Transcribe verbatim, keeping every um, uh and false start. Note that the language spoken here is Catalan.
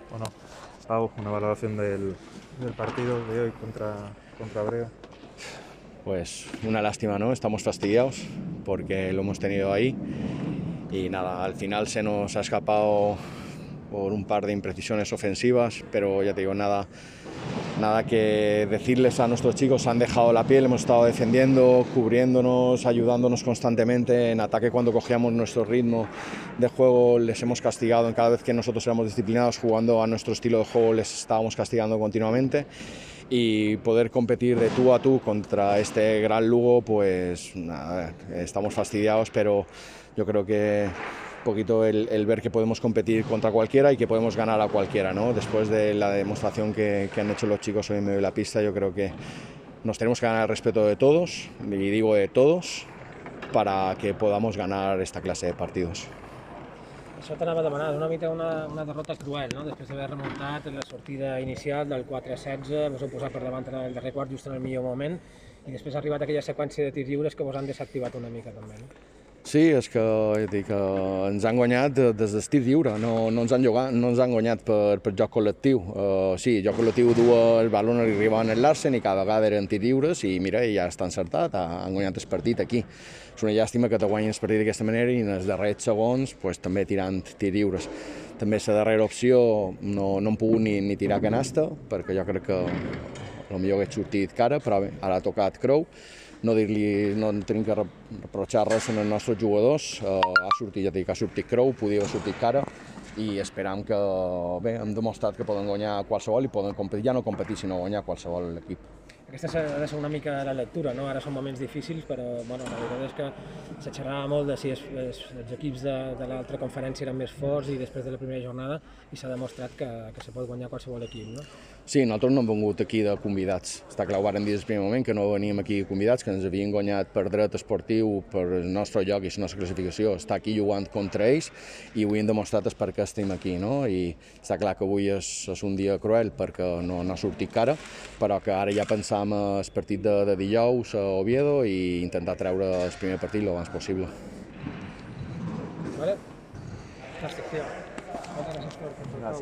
o no. Pau, una valoración del, del partido de hoy contra, contra Brega. Pues una lástima, ¿no? Estamos fastidiados porque lo hemos tenido ahí y nada, al final se nos ha escapado por un par de imprecisiones ofensivas, pero ya te digo, nada, nada que decirles a nuestros chicos, han dejado la piel, hemos estado defendiendo, cubriéndonos, ayudándonos constantemente en ataque. Cuando cogíamos nuestro ritmo de juego les hemos castigado, en cada vez que nosotros éramos disciplinados jugando a nuestro estilo de juego les estábamos castigando continuamente, y poder competir de tú a tú contra este gran Lugo, pues nada, estamos fastidiados, pero yo creo que un poquito el, el ver que podemos competir contra cualquiera y que podemos ganar a cualquiera, ¿no? Después de la demostración que, que han hecho los chicos hoy en medio de la pista, yo creo que nos tenemos que ganar el respeto de todos, y digo de todos, para que podamos ganar esta clase de partidos. Això t'anava a demanar, una mica una, una derrota cruel, no? Després d'haver remuntat la sortida inicial del quatre a setze, vos heu posat per davant en el darrer quart just en el millor moment i després ha arribat aquella seqüència de tirs lliures que vos han desactivat una mica també, no? Sí, és que, ja dic, ens han guanyat des del tir lliure, no, no, ens han jugat, no ens han guanyat per, per joc col·lectiu. Uh, sí, joc col·lectiu du el balón i arribaven el Larsen i cada vegada eren tirs lliures i mira, ja està encertat, han guanyat el partit aquí. És una llàstima que te guanyin el partit d'aquesta manera i en els darrers segons pues, també tirant tirs lliures. També la darrera opció no, no hem pogut ni, ni tirar canasta, perquè jo crec que potser hagués sortit cara, però bé, ara ha tocat Crou. No dir-li, no tenim que reprochar res als nostres jugadors, uh, ha sortit, ja dic, ha sortit Crou, podia haver sortit cara i esperam que, bé, hem demostrat que poden guanyar qualsevol i poden competir, ja no competir, sinó guanyar qualsevol equip. Aquesta ha de ser una mica la lectura, no? Ara són moments difícils, però bueno, la veritat és que se xerrava molt de si es, es, els equips de, de l'altra conferència eren més forts i després de la primera jornada i s'ha demostrat que, que se pot guanyar qualsevol equip, no? Sí, nosaltres no hem vengut aquí de convidats. Està clar, ho vàrem dir des del primer moment, que no veníem aquí convidats, que ens havien guanyat per dret esportiu, per el nostre lloc i la nostra classificació, estar aquí jugant contra ells i avui hem demostrat per què estem aquí, no? I està clar que avui és, és un dia cruel perquè no, no ha sortit cara, però que ara ja pensam el partit de, de dijous a Oviedo i intentar treure el primer partit el abans possible. Vale? Fantàstic, tio. Moltes gràcies per...